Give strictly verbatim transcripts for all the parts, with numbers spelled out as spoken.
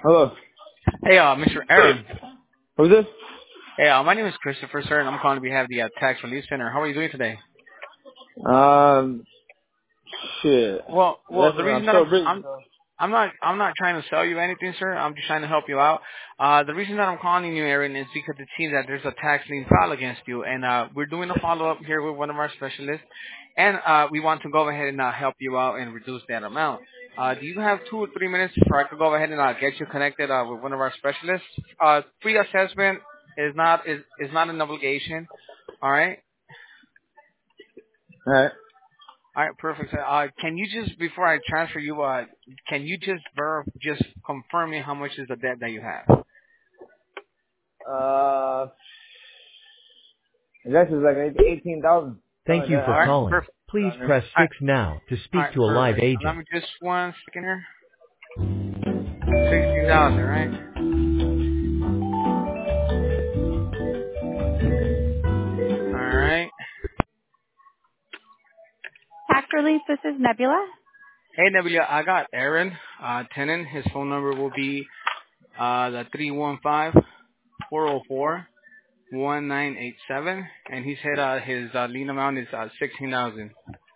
Hello. Hey, uh, Mister Aaron. Who's this? Hey, uh, my name is Christopher, sir, and I'm calling on behalf of the uh, Tax Relief Center. How are you doing today? Um, shit. Well, well, Listen, the I'm reason that so I'm busy. I'm So. I'm not I'm not trying to sell you anything, sir. I'm just trying to help you out. Uh, the reason that I'm calling you, Aaron, is because it seems that there's a tax lien file against you, and uh, we're doing a follow up here with one of our specialists, and uh, we want to go ahead and uh, help you out and reduce that amount. Uh, do you have two or three minutes before I could go ahead and uh, get you connected uh, with one of our specialists? Uh, free assessment is not is is not an obligation. All right. All right. All right, perfect. So, Uh, can you just, before I transfer you, uh, can you just ver- just confirm me how much is the debt that you have? Uh, this is like eighteen thousand. Something Thank like you that. for All I don't right, know. calling. perfect. Please Around there. press All right, six now to all speak right, to a live perfect. Let agent. me just one second here. Sixteen thousand, right? All right. Tax relief, this is Nebula. Hey, Nebula, I got Aaron, uh, tenant. His phone number will be uh the three one five four zero four one nine eight seven, and he said uh his uh, lien amount is uh sixteen thousand.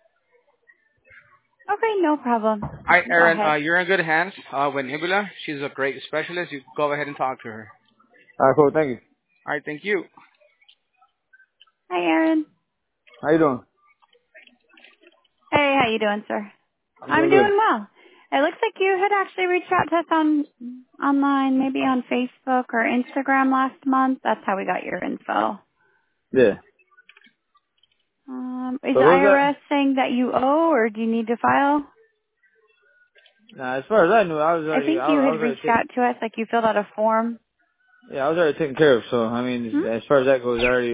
Okay, no problem. All right, Go Aaron, uh, ahead. you're in good hands uh, with Nebula. She's a great specialist. You go ahead and talk to her. All right, cool. Thank you. All right, thank you. Hi, Aaron. How you doing? Hey, how you doing, sir? I'm I'm doing good. doing well. It looks like you had actually reached out to us on online, maybe on Facebook or Instagram last month. That's how we got your info. Yeah. Um, is So the what was that? I R S saying that you owe, or do you need to file? Nah, as far as I knew, I was I already, think I, you I had was already reached taken. out to us, like you filled out a form. Yeah, I was already taken care of. So I mean, Hmm? as far as that goes, I already